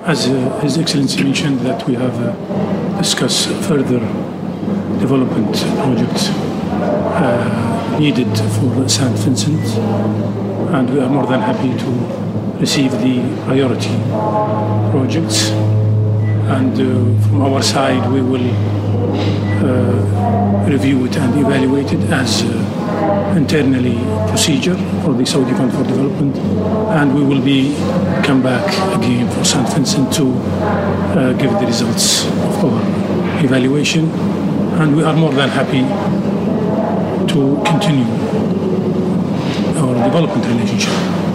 As His Excellency mentioned, that we have discussed further development projects needed for St. Vincent, and we are more than happy to receive the priority projects. And from our side, we will review it and evaluate it as internally procedure for the Saudi Fund for Development, and we will come back again for St. Vincent to give the results of our evaluation, and we are more than happy to continue our development relationship.